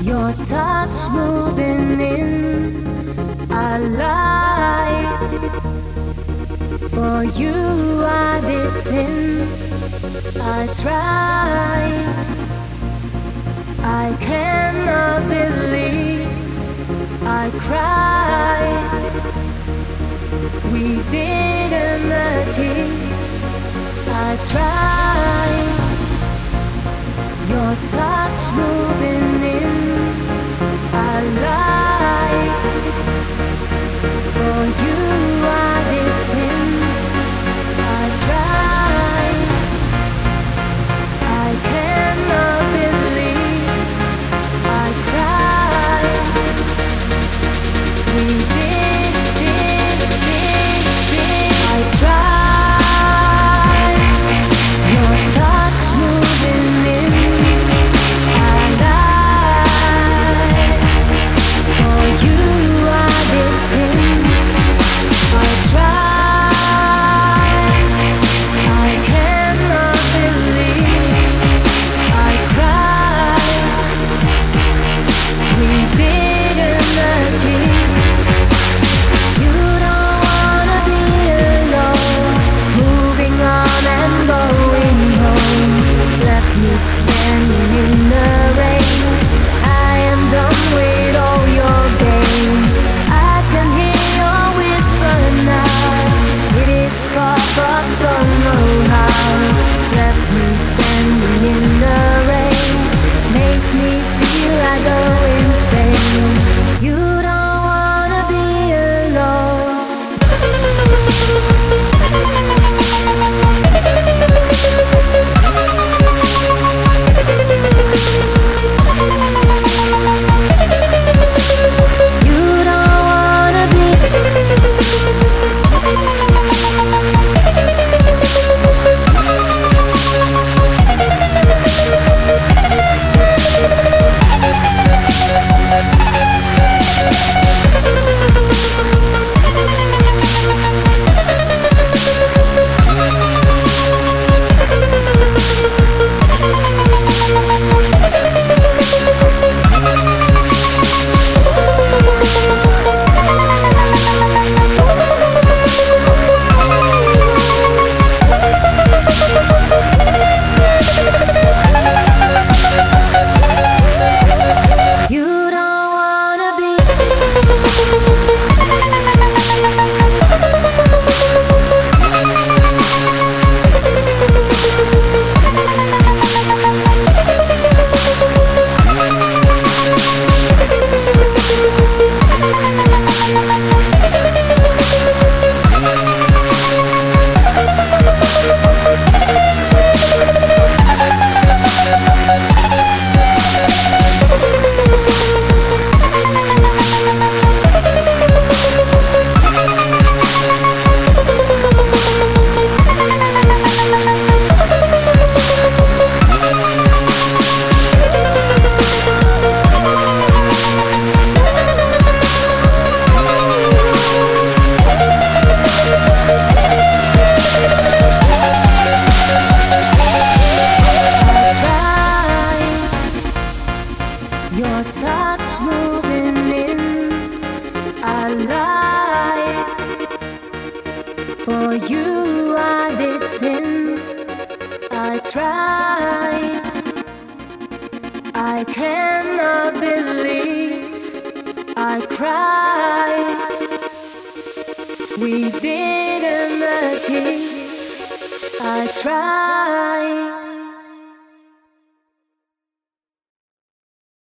Your touch moving in our life. For you I did sin, I tried. I cannot believe I cried. We didn't achieve, I tried. Your touch moving in our life. For you I did sin, I tried. I cannot believe I cried. We did. I tried. Your touch moving in our life. For you I did sin, I tried. I cannot believe I cried. We didn't achieve. You don't wanna be alone, moving on and going home. Left me standing in the rain. I am done with all your games. I can hear your whisper now. It is far but don't know how. Left me standing in the rain. Makes me feel I go insane. You don't wanna be alone. You don't wanna be. You don't wanna be. Your touch moving in our life. For you I did sin, I tried. I cannot believe I cried. We didn't achieve, I tried.